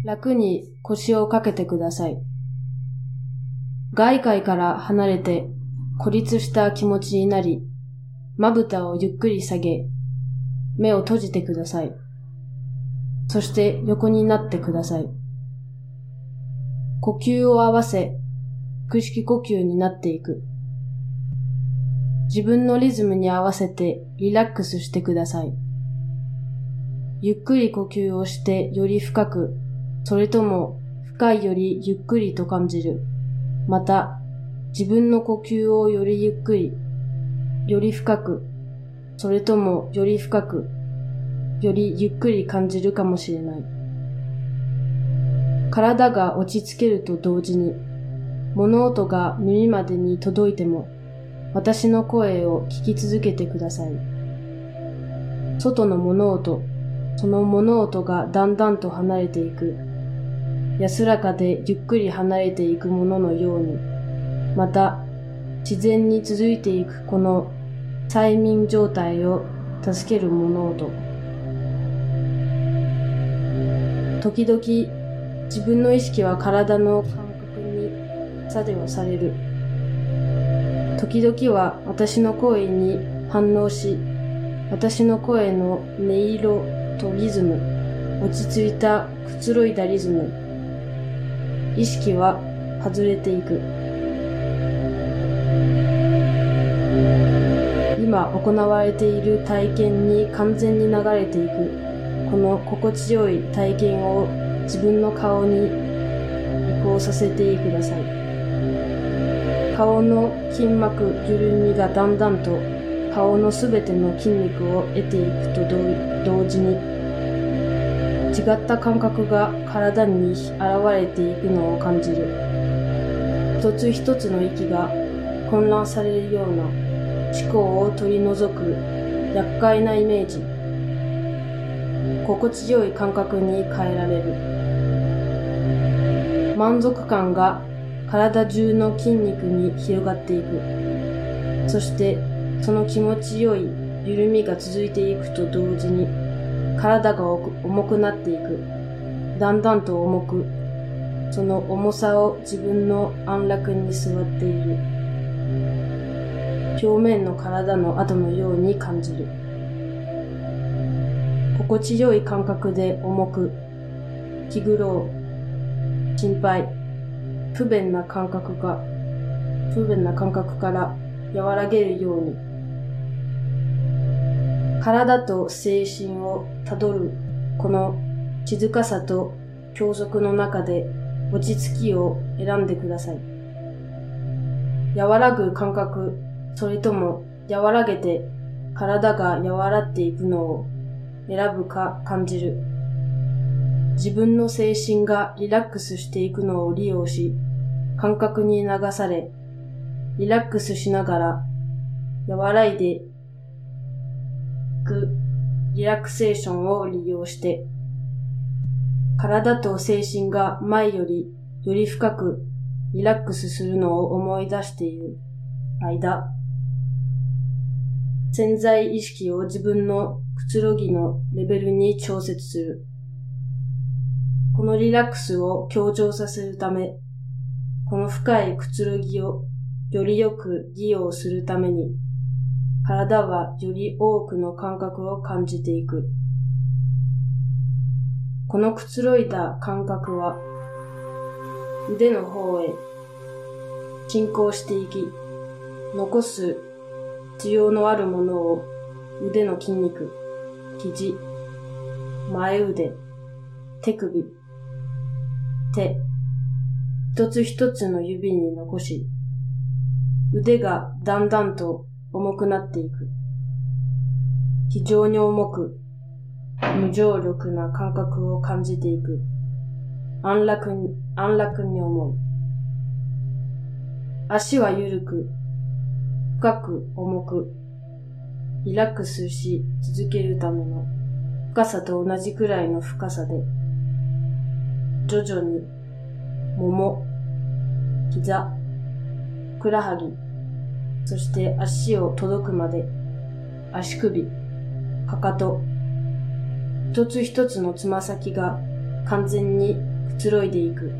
楽に腰をかけてください。外界から離れて孤立した気持ちになり、まぶたをゆっくり下げ、目を閉じてください。そして横になってください。呼吸を合わせ、腹式呼吸になっていく。自分のリズムに合わせてリラックスしてください。ゆっくり呼吸をしてより深く、それとも深いよりゆっくりと感じる。また、自分の呼吸をよりゆっくり、より深く、それともより深く、よりゆっくり感じるかもしれない。体が落ち着けると同時に、物音が耳までに届いても、私の声を聞き続けてください。外の物音、その物音がだんだんと離れていく。安らかでゆっくり離れていくもののように、また自然に続いていくこの催眠状態を助ける物音。時々自分の意識は体の感覚に作用される。時々は私の声に反応し、私の声の音色とリズム、落ち着いたくつろいだリズム、意識は外れていく。今行われている体験に完全に流れていく。この心地よい体験を自分の顔に移行させてください。顔の筋膜緩みがだんだんと顔のすべての筋肉を得ていくと同時に、違った感覚が体に現れていくのを感じる。一つ一つの息が混乱されるような思考を取り除く厄介なイメージ。心地よい感覚に変えられる。満足感が体中の筋肉に広がっていく。そしてその気持ちよい緩みが続いていくと同時に、体が重くなっていく。だんだんと重く、その重さを自分の安楽に座っている。表面の体の跡のように感じる。心地よい感覚で重く、気苦労、心配、不便な感覚から和らげるように、体と精神をたどるこの静かさと教則の中で落ち着きを選んでください。和らぐ感覚、それとも和らげて体が和らっていくのを選ぶか感じる。自分の精神がリラックスしていくのを利用し、感覚に流され、リラックスしながら和らいでいくリラクセーションを利用して、体と精神が前よりより深くリラックスするのを思い出している間、潜在意識を自分のくつろぎのレベルに調節する。このリラックスを強調させるため、この深いくつろぎをよりよく利用するために、体はより多くの感覚を感じていく。このくつろいだ感覚は、腕の方へ進行していき、残す必要のあるものを腕の筋肉、肘、前腕、手首、手、一つ一つの指に残し、腕がだんだんと重くなっていく。非常に重く、無重力な感覚を感じていく。安楽に思う。足は緩く、深く重く、リラックスし続けるための深さと同じくらいの深さで、徐々に、もも、膝、ふくらはぎ、そして足を届くまで、足首、かかと、一つ一つのつま先が完全にくつろいでいく。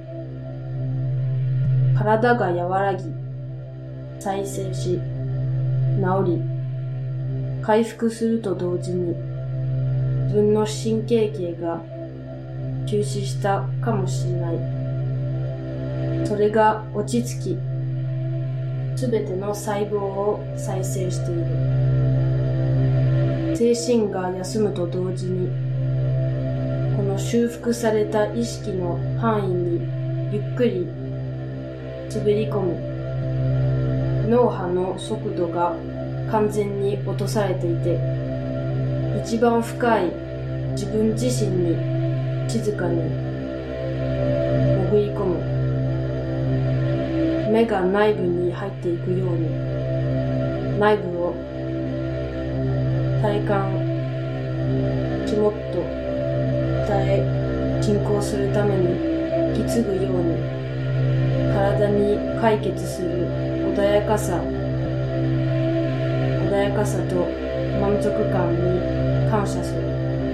体が和らぎ、再生し、治り、回復すると同時に、自分の神経系が休止したかもしれない。それが落ち着き、すべての細胞を再生している。精神が休むと同時に、この修復された意識の範囲にゆっくり滑り込み、脳波の速度が完全に落とされていて、一番深い自分自身に静かに潜り込む。目が内部に入っていくように、内部を体感、肝っと体へ進行するために引き継ぐように、体に解決する穏やかさと満足感に感謝する。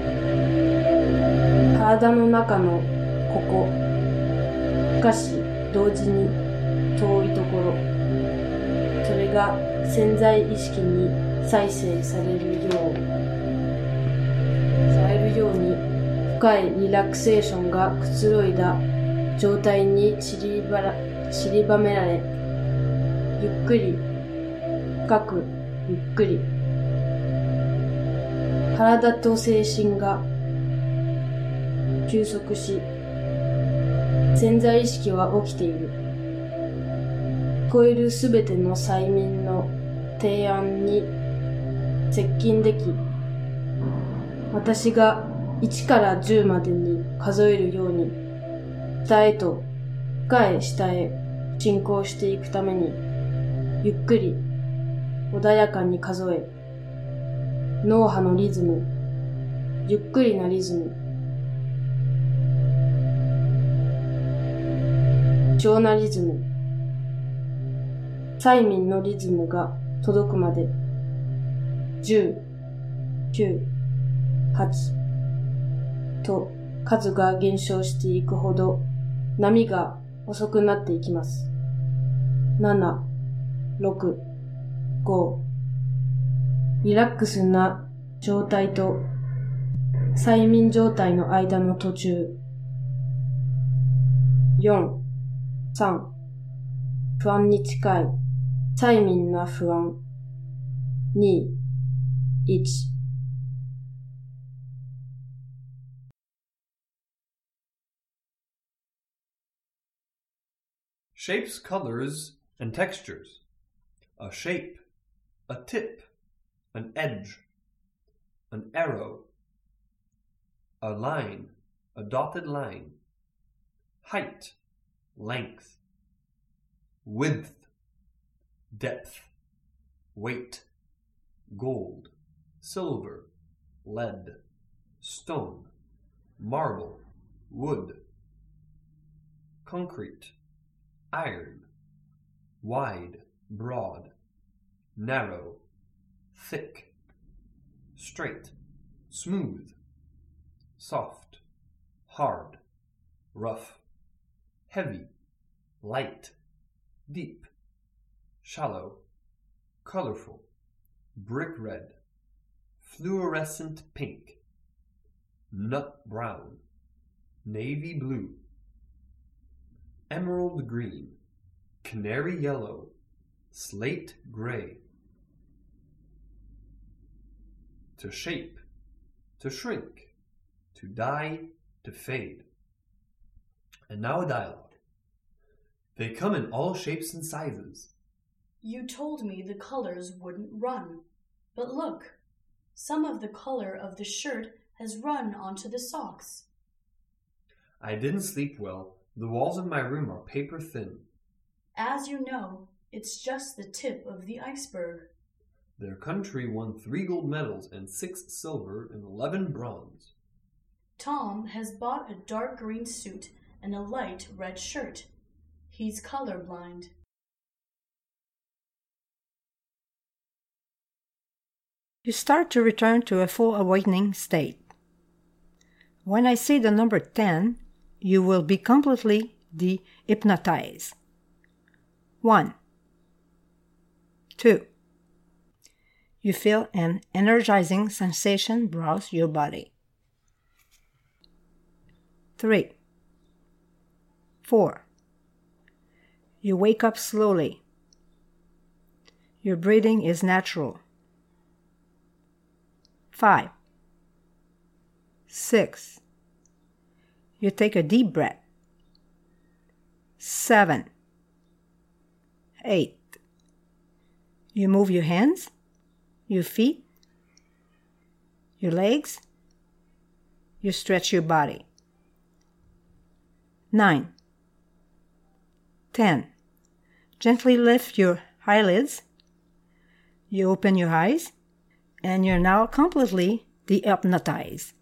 体の中のここ、しかし同時に遠いところ、それが潜在意識に再生されるように深いリラクセーションがくつろいだ状態に散りばめられ、ゆっくり深くゆっくり体と精神が休息し、潜在意識は起きている。聞こえるすべての催眠の提案に接近でき、私が1から10までに数えるように、下へと深い下へ進行していくために、ゆっくり穏やかに数え、脳波のリズム、ゆっくりなリズム、超なリズム、催眠のリズムが届くまで、10、9、8と数が減少していくほど波が遅くなっていきます。7、6、5、リラックスな状態と催眠状態の間の途中。4、3、不安に近い催眠な不安。2、1。 Shapes, colors, and textures. A shape, a tip, an edge, an arrow, a line, a dotted line, height, length, width, depth, weight, gold, silver, lead, stone, marble, wood, concrete, iron, wide, broad, narrow, thick, straight, smooth, soft, hard, rough, heavy, light, deep, shallow, colorful, brick red, fluorescent pink, nut brown, navy blue, emerald green, canary yellow, slate gray. To shape, to shrink, to die, to fade. And now a dialogue. They come in all shapes and sizes. You told me the colors wouldn't run. But look, some of the color of the shirt has run onto the socks. I didn't sleep well. The walls of my room are paper thin. As you know, it's just the tip of the iceberg. Their country won 3 gold medals and 6 silver and 11 bronze. Tom has bought a dark green suit and a light red shirt. He's colorblind. You start to return to a full awakening state. When I see the number 10, you will be completely de-hypnotized. 1. 2. You feel an energizing sensation browse your body. 3. 4. You wake up slowly. Your breathing is natural. 5. 6. You take a deep breath. 7. 8. You move your hands, your feet, your legs. You stretch your body. 9. 10. Gently lift your eyelids. You open your eyes, and you're now completely de-hypnotized.